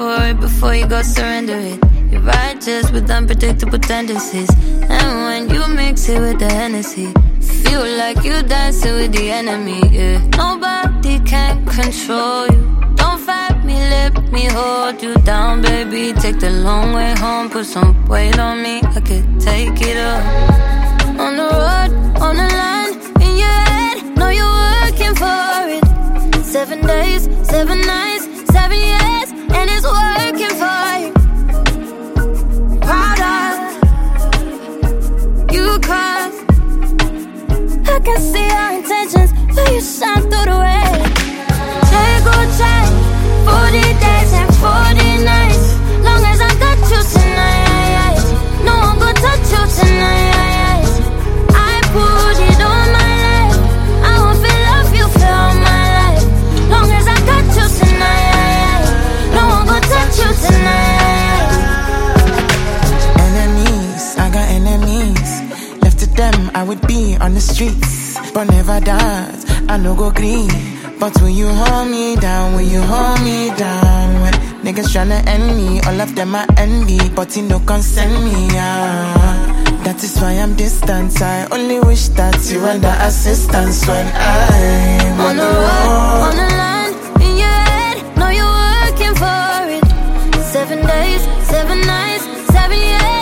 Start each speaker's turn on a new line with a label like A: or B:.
A: for it before you go surrender it. You're righteous with unpredictable tendencies, and when you mix it with the Hennessy, feel like you dancing with the enemy, yeah. Nobody can control you. Don't fight me, let me hold you down, baby. Take the long way home, put some weight on me, I could take it up. On the road, on the line, in your head, know you're working for it. 7 days, 7 nights, 7 years, and it's working for you. Proud of you, cause I can see our intentions, but you shine through the rain. Take or check, 40 days and 40 nights. Long as I got you tonight, no one gon' touch you tonight. I put it on my life, I won't feel love, you feel all my life. Long as I got you tonight, no one gon' touch you tonight.
B: Enemies, I got enemies. Left to them, I would be on the streets, but never dance, I no go green. But will you hold me down, will you hold me down? When niggas tryna end me, all of them are envy, but you no consent me, That is why I'm distant, I only wish that you render assistance when I'm on the road.
A: On the line, in your head, know you're working for it. 7 days, 7 nights, 7 years.